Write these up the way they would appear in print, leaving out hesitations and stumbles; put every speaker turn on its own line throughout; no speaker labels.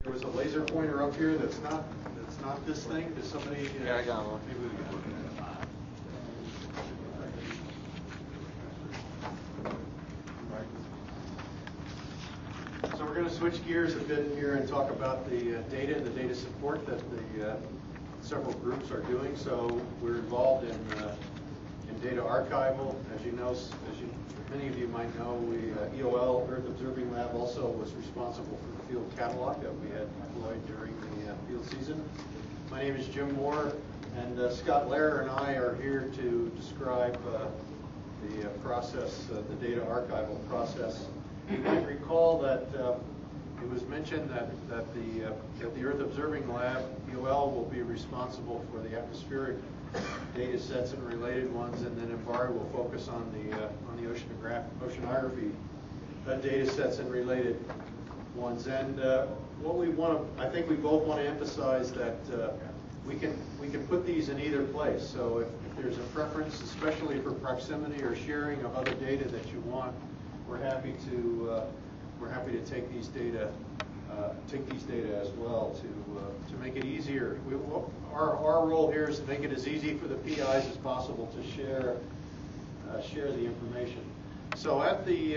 There was a laser pointer up here that's not this thing. Does somebody?
Yeah, I got one.
Maybe we can look at it. So we're going to switch gears a bit here and talk about the data and the data support that the several groups are doing. So we're involved in data archival, as you know, many of you might know. EOL, Earth Observing Lab, also was responsible for the field catalog that we had deployed during the field season. My name is Jim Moore, and Scott Lehrer and I are here to describe the process, the data archival process. You might recall that it was mentioned that the Earth Observing Lab, EOL, will be responsible for the atmospheric data sets and related ones, and then MBARI will focus on the oceanography data sets and related ones. And what we want to, I think we both want to emphasize that we can put these in either place. So if there's a preference, especially for proximity or sharing of other data that you want, we're happy to take these data as well to make it easier. Our role here is to make it as easy for the PIs as possible to share the information. So at the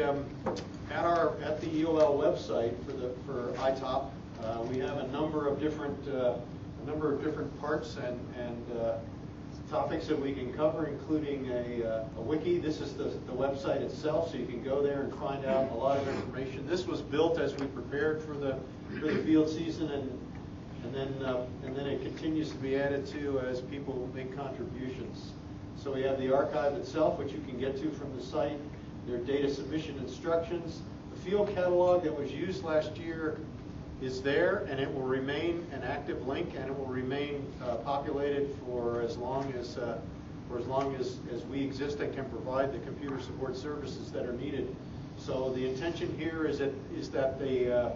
EOL website for ITOP, we have a number of different parts and topics that we can cover, including a wiki. This is the website itself, so you can go there and find out a lot of information. This was built as we prepared for the field season, and then it continues to be added to as people make contributions. So we have the archive itself, which you can get to from the site. There are data submission instructions. The field catalog that was used last year is there, and it will remain an active link, and it will remain populated for as long as we exist and can provide the computer support services that are needed. So the intention here is that the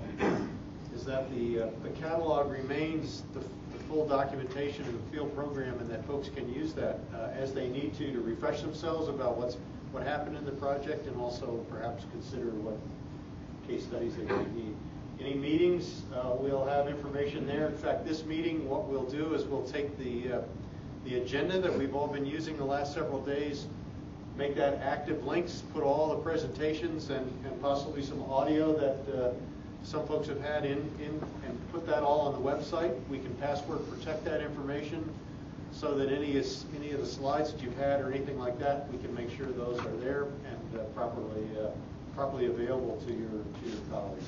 catalog remains the full documentation of the field program, and that folks can use that as they need to refresh themselves about what happened in the project, and also perhaps consider what case studies they might need. Any meetings, we'll have information there. In fact, this meeting, what we'll do is we'll take the agenda that we've all been using the last several days, make that active links, put all the presentations and possibly some audio that some folks have had in, and put that all on the website. We can password protect that information so that any of the slides that you've had or anything like that, we can make sure those are there and properly available to your colleagues.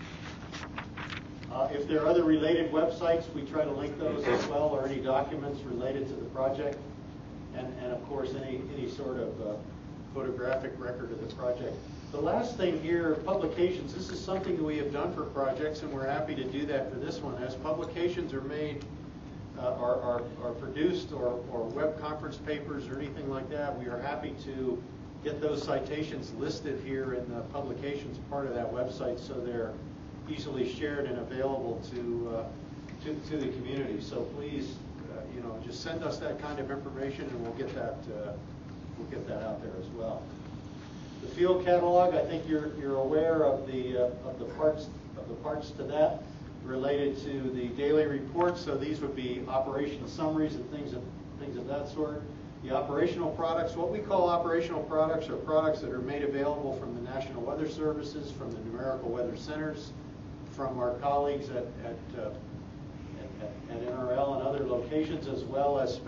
If there are other related websites, we try to link those as well, or any documents related to the project, and of course any sort of photographic record of the project. The last thing here, publications. This is something that we have done for projects, and we're happy to do that for this one. As publications are made, are produced, or web conference papers or anything like that, we are happy to get those citations listed here in the publications part of that website, so they're easily shared and available to the community. So please, just send us that kind of information, and we'll get that out there as well. The field catalog, I think you're aware of the parts to that related to the daily reports. So these would be operational summaries and things of that sort. The operational products, what we call operational products, are products that are made available from the National Weather Services, from the numerical weather centers, from our colleagues at NRL and other locations, as well as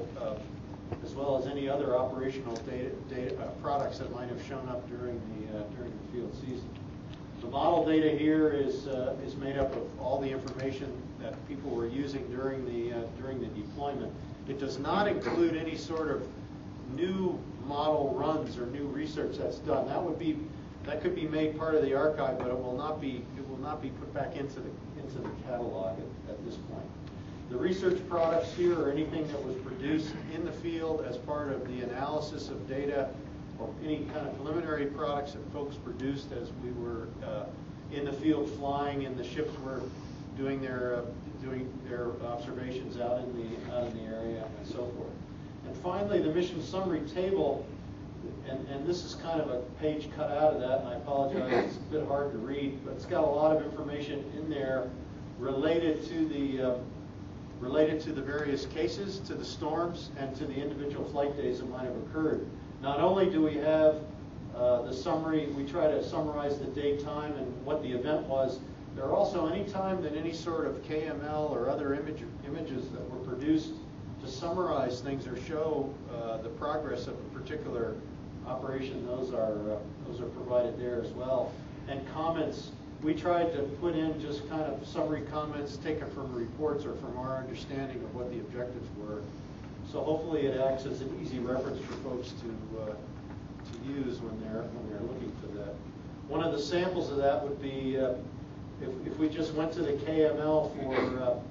any other operational data products that might have shown up during the field season. The model data here is made up of all the information that people were using during the deployment. It does not include any sort of new model runs or new research that's done. That could be made part of the archive, but it will not be put back into the catalog at this point. The research products here are anything that was produced in the field as part of the analysis of data, or any kind of preliminary products that folks produced as we were in the field flying, and the ships were doing their observations out in the area and so forth. And finally, the mission summary table. And this is kind of a page cut out of that, and I apologize, it's a bit hard to read, but it's got a lot of information in there related to the various cases, to the storms, and to the individual flight days that might have occurred. Not only do we have the summary, we try to summarize the date, time, and what the event was. There are also any time that any sort of KML or other images that were produced to summarize things or show the progress of a particular operation, those are provided there as well. And comments, we tried to put in just kind of summary comments taken from reports or from our understanding of what the objectives were. So hopefully it acts as an easy reference for folks to use when they're looking for that. One of the samples of that would be if we just went to the KML for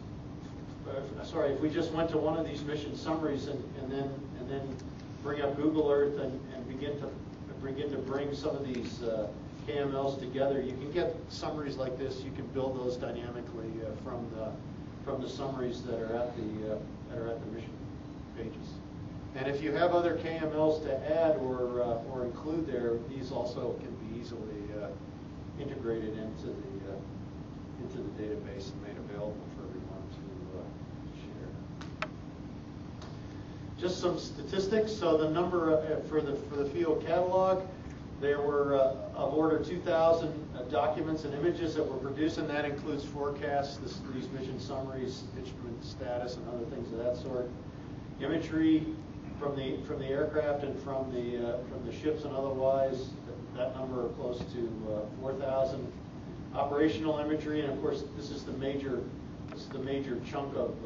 if we just went to one of these mission summaries and then bring up Google Earth and begin to bring some of these KMLs together, you can get summaries like this. You can build those dynamically from the summaries that are at the mission pages. And if you have other KMLs to add or include there, these also can be easily integrated into the database and made available for everyone to share. Just some statistics. So the number for the field catalog, there were of order 2,000 documents and images that were produced, and that includes forecasts, these mission summaries, instrument status, and other things of that sort. Imagery from the aircraft and from the ships and otherwise, that number are close to 4,000. Operational imagery, and of course this is the major chunk of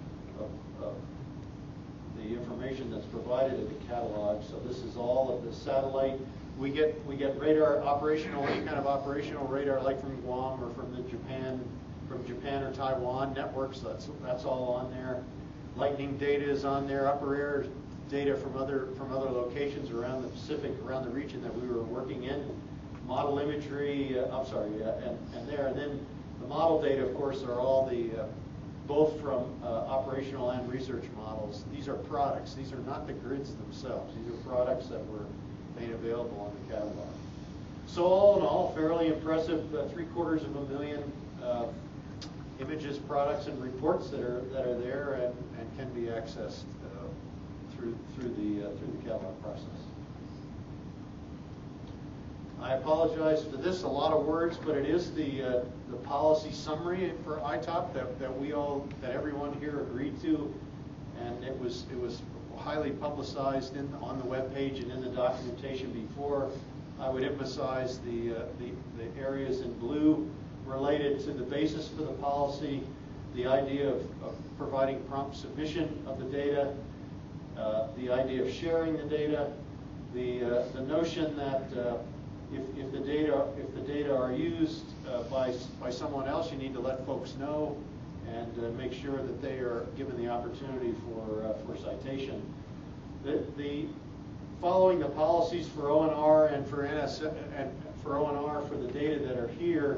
the information that's provided in the catalog. So this is all of the satellite. We get radar operational, any kind of operational radar, like from Guam or from Japan or Taiwan networks. That's all on there. Lightning data is on there. Upper air data from other locations around the Pacific, around the region that we were working in. Model imagery, and then the model data, of course, are all both from operational and research models. These are products. These are not the grids themselves. These are products that were made available on the catalog. So all in all, fairly impressive, 750,000 images, products, and reports that are there and can be accessed through the catalog process. I apologize for this, a lot of words, but it is the policy summary for ITOP that everyone here agreed to, and it was highly publicized on the web page and in the documentation before. I would emphasize the areas in blue related to the basis for the policy, the idea of providing prompt submission of the data, the idea of sharing the data, the notion that if the data are used by someone else, you need to let folks know and make sure that they are given the opportunity for citation. The following the policies for ONR and for NSF and for ONR for the data that are here,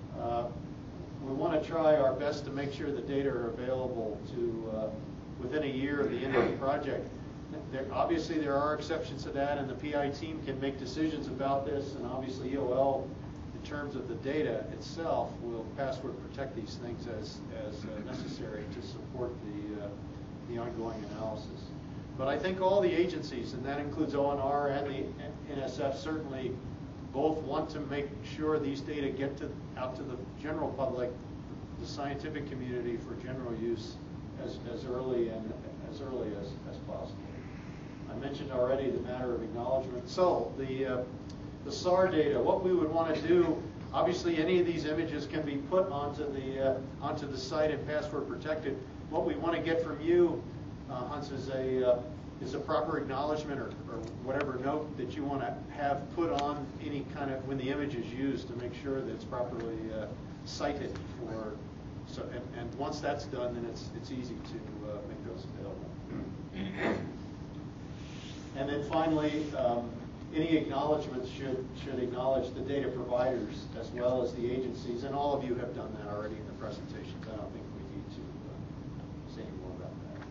we want to try our best to make sure the data are available to within a year of the end of the project. Obviously, there are exceptions to that, and the PI team can make decisions about this, and obviously EOL, in terms of the data itself, will password protect these things as necessary to support the ongoing analysis. But I think all the agencies, and that includes ONR and the NSF, certainly both want to make sure these data get out to the general public, the scientific community, for general use as early as possible. I mentioned already the matter of acknowledgement. So the SAR data, what we would want to do, obviously any of these images can be put onto the site and password protected. What we want to get from you, Hans, is a proper acknowledgement or whatever note that you want to have put on any kind of, when the image is used, to make sure that it's properly cited for. So and once that's done, then it's easy to make those available. And then finally, any acknowledgments should acknowledge the data providers as well as the agencies, and all of you have done that already in the presentations. I don't think we need to say any more about that.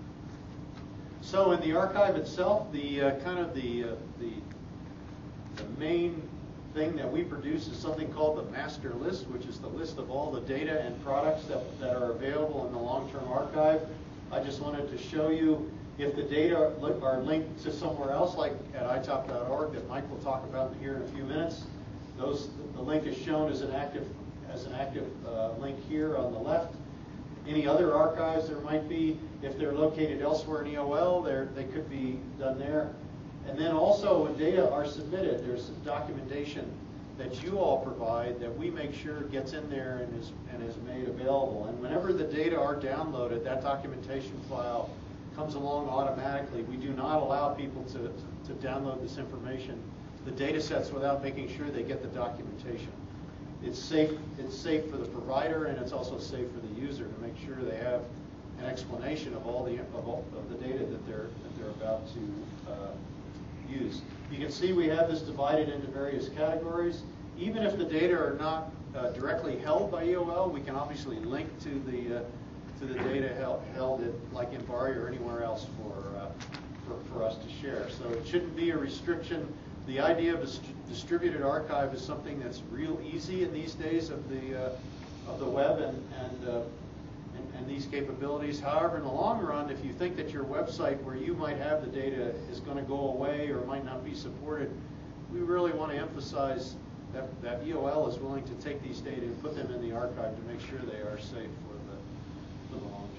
So in the archive itself, the main thing that we produce is something called the master list, which is the list of all the data and products that are available in the long-term archive. I just wanted to show you if the data are linked to somewhere else, like at itop.org, that Mike will talk about here in a few minutes. The link is shown as an active link here on the left. Any other archives there might be, if they're located elsewhere in EOL, they could be done there. And then also when data are submitted, there's some documentation that you all provide that we make sure gets in there and is made available. And whenever the data are downloaded, that documentation file comes along automatically. We do not allow people to download this information, the data sets, without making sure they get the documentation. It's safe for the provider, and it's also safe for the user to make sure they have an explanation of all the data that they're about to use. You can see we have this divided into various categories. Even if the data are not directly held by EOL, we can obviously link to the data held at, like in BARI or anywhere else for us to share. So it shouldn't be a restriction. The idea of a distributed archive is something that's real easy in these days of the web and these capabilities. However, in the long run, if you think that your website where you might have the data is going to go away or might not be supported, we really want to emphasize that EOL is willing to take these data and put them in the archive to make sure they are safe for the long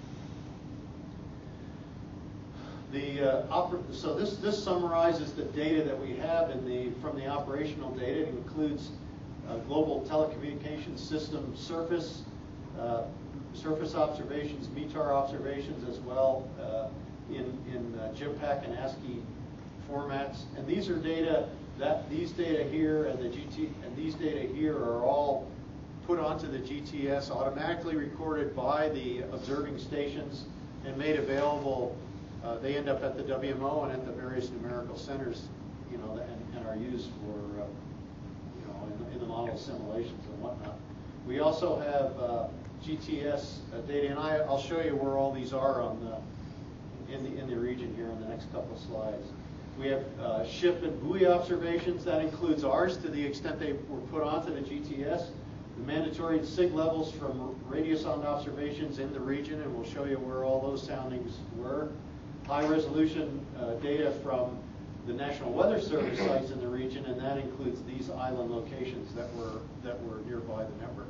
term. So this summarizes the data that we have from the operational data. It includes global telecommunications system surface observations, METAR observations as well in GIMPAC and ASCII formats. And these are data these data here and these data here are all put onto the GTS, automatically recorded by the observing stations and made available. They end up at the WMO and at the various numerical centers, and are used for, in the model simulations and whatnot. We also have GTS data, and I'll show you where all these are in the region here in the next couple of slides. We have ship and buoy observations. That includes ours to the extent they were put onto the GTS. The mandatory SIG levels from radiosonde observations in the region, and we'll show you where all those soundings were. High-resolution data from the National Weather Service sites in the region, and that includes these island locations that were nearby the network.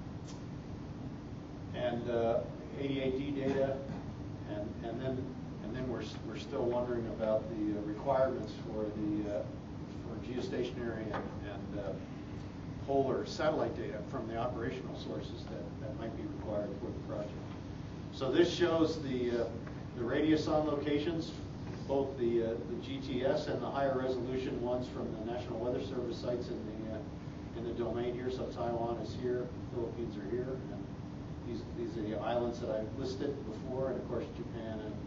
And 88D data, and then we're still wondering about the requirements for geostationary and polar satellite data from the operational sources that might be required for the project. So this shows the radiosonde locations, both the GTS and the higher resolution ones from the National Weather Service sites in the domain here. So Taiwan is here, Philippines are here, and these are the islands that I've listed before, and of course Japan and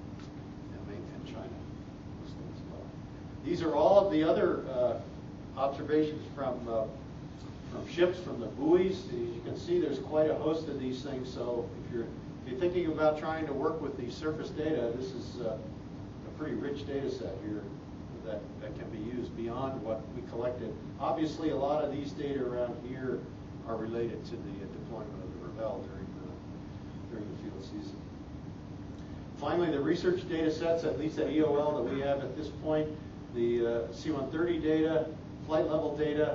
China listed as well. These are all of the other observations from ships, from the buoys. As you can see, there's quite a host of these things. So if you're thinking about trying to work with the surface data, this is a pretty rich data set here that can be used beyond what we collected. Obviously, a lot of these data around here are related to the deployment of the Ravel during the field season. Finally, the research data sets, at least at EOL, that we have at this point, the C-130 data, flight level data,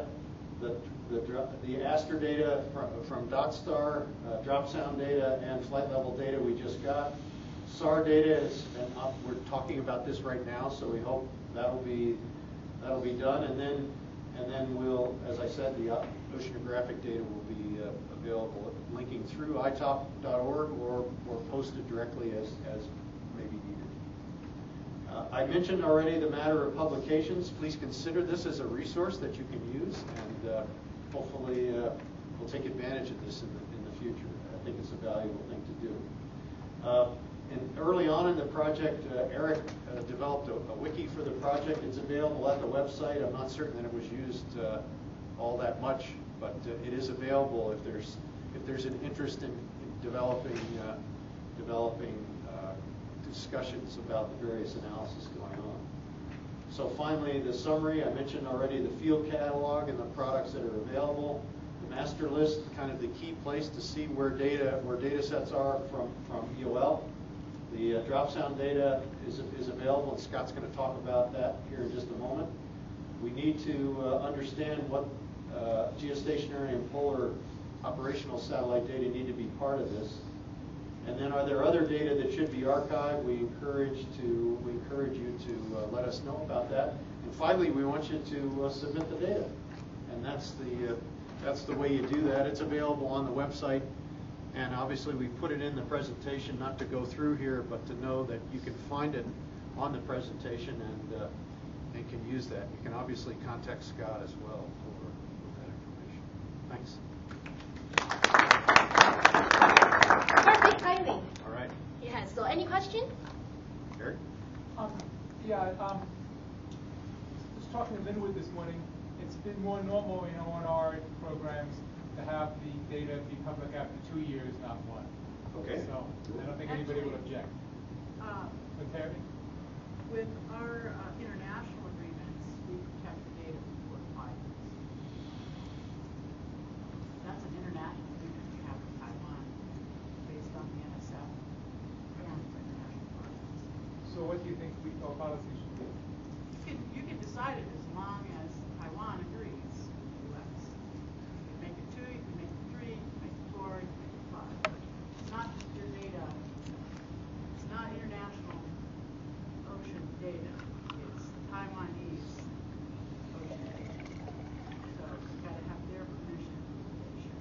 the ASTER data from DotStar, drop sound data, and flight level data we just got. SAR data and we're talking about this right now, so we hope that'll be done, and then we'll, as I said, the oceanographic data will be available, linking through itop.org or posted directly as may be needed. I mentioned already the matter of publications. Please consider this as a resource that you can use, and hopefully we'll take advantage of this in the future. I think it's a valuable thing to do. And early on in the project, Eric developed a wiki for the project. It's available at the website. I'm not certain that it was used all that much, but it is available if there's an interest in developing discussions about the various analysis going on. So finally, the summary, I mentioned already the field catalog and the products that are available. The master list, kind of the key place to see where data sets are from EOL. The drop sound data is available, and Scott's going to talk about that here in just a moment. We need to understand what geostationary and polar operational satellite data need to be part of this. And then, are there other data that should be archived? We encourage you to let us know about that. And finally, we want you to submit the data. And that's the way you do that. It's available on the website. And obviously, we put it in the presentation, not to go through here, but to know that you can find it on the presentation and can use that. You can obviously contact Scott as well for that information. Thanks.
Perfect timing.
All right.
Yes. So, any question?
Eric?
Just talking to Linwood this morning. It's been more normal, on our programs to have the data be public after 2 years, not 1.
Okay.
So I don't think anybody would object. But Terry?
With our international agreements, we protect the data for 5 years. That's an international agreement we have with Taiwan based on the NSF and international partners.
So what do you think our policy should be?
You can decide it as long as Taiwan agrees with the U.S. You can make it 2, you can make it 3, you can make it 4, you can make it 5. It's not just your data. It's not international ocean data. It's Taiwanese ocean data. So you've got to have their permission to share.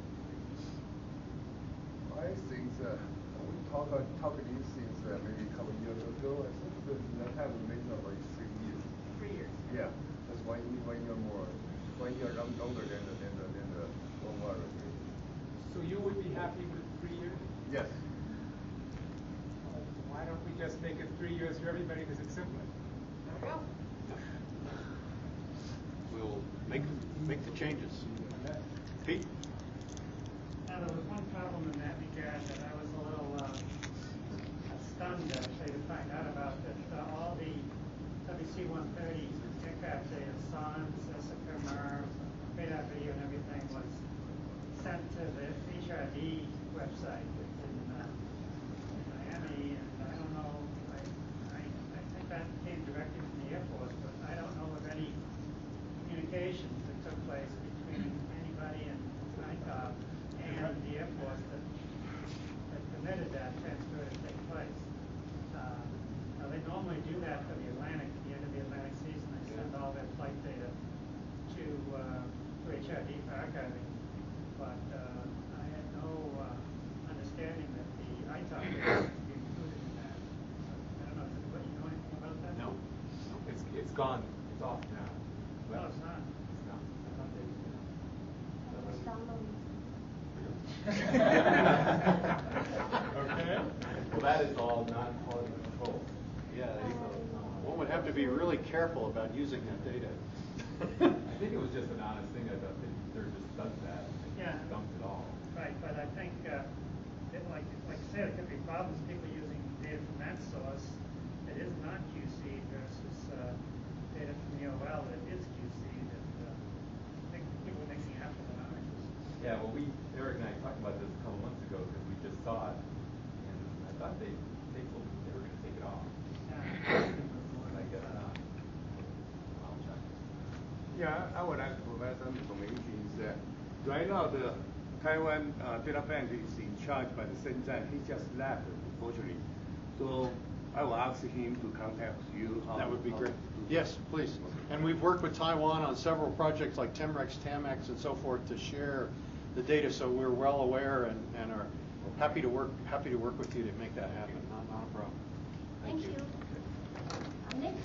I think we talked these things maybe a couple of years ago. I think that time we mentioned about 3 years.
3 years.
Yeah, that's 1 year more. 1 year longer than the worldwide agreement.
So you would be happy with 3 years?
Yes.
Why don't we just make it 3 years for everybody because it's simpler?
There we go.
We'll make the changes. Pete?
Now, there was one problem in that regard that I was a little stunned, actually, to find out about, that all the WC-130 aircraft data, SONS, SFMR, radar video, and everything was sent to the HRD website in Miami, and I don't know, I think that came directly from the Air Force, but I don't know of any communications that took place between anybody in ITOP and the Air Force that permitted that transfer to take place. Now they normally do that for the Atlantic, at the end of the Atlantic season, they send all their flight data to HRD for archiving, but I had no understanding that the ITOP data would be included in that. I don't know, what, you know anything about that?
No.
It's gone. It's off now.
No, it's not.
It's not. I thought they did. Okay.
Well, that is all not part of the control.
Yeah. One would have to be really careful about using that data.
I think it was just an honest thing. I thought that they're just does that.
Yeah.
Dumped it all.
Right, but I think, like you said, there could be problems, people using data from that source that is not QC versus data from EOL that is QC, that I think people are mixing apples and oranges.
Yeah, well, Eric and I talked about this a couple months ago because we just saw it, and I thought they told me they were going to take it off. But I guess not. I'll check.
Yeah, I would like to provide some information. Right now, the Taiwan data bank is in charge by the Shenzhen. He just left, unfortunately. So I will ask him to contact you.
That would be great. Yes, please. And we've worked with Taiwan on several projects like TEMREX, TAMEX, and so forth to share the data, so we're well aware and are happy to work with you to make that happen. Not a problem.
Thank you. Nick?